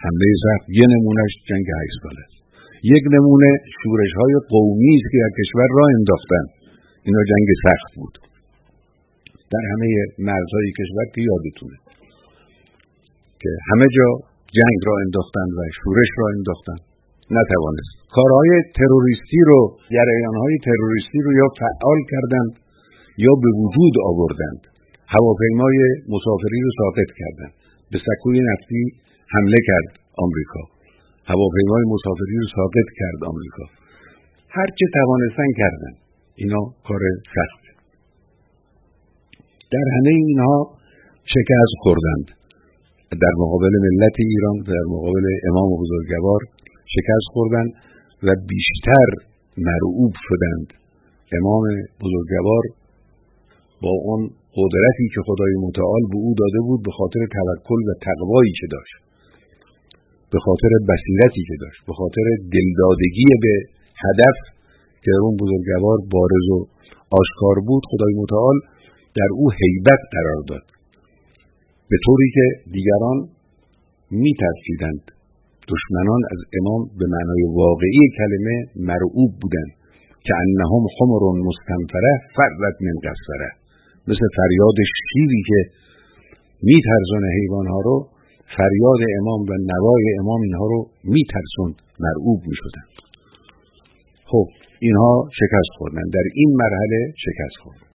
حمله سخت. یه نمونهش جنگ 8 ساله است. یک نمونه شورش‌های قومی است که در کشور راه انداختن. اینا جنگ سخت بود. در همه مرزهای کشور که یادتونه که همه جا جنگ را انداختن و شورش را انداختن، نتوانست. کارهای تروریستی رو، جریانهای تروریستی رو یا فعال کردند یا به وجود آوردند. هواپیمای مسافری رو ساقط کردند. به سکوی نفتی حمله کرد آمریکا. هواپیمای مسافری رو ساقط کرد آمریکا. هر چه توانستن کردن. اینا کار سخت. در همه اینها شکست خوردند. در مقابل ملت ایران، در مقابل امام بزرگوار شکست خوردند و بیشتر مرعوب شدند. امام بزرگوار با اون قدرتی که خدای متعال به او داده بود، به خاطر توکل و تقوایی که داشت، به خاطر بصیرتی که داشت، به خاطر دلدادگی به هدف که اون بزرگوار بارز و آشکار بود، خدای متعال در او هیبت قرار داد، به طوری که دیگران می‌ترسیدند. دشمنان از امام به معنای واقعی کلمه مرعوب بودند که انهم حمر مستنفره فرت من قصره، مثل فریاد شیری که میترسونه حیوانها رو، فریاد امام و نوای امام اینها رو میترسوند، مرعوب میشدن. خب اینها شکست خوردن، در این مرحله شکست خوردن.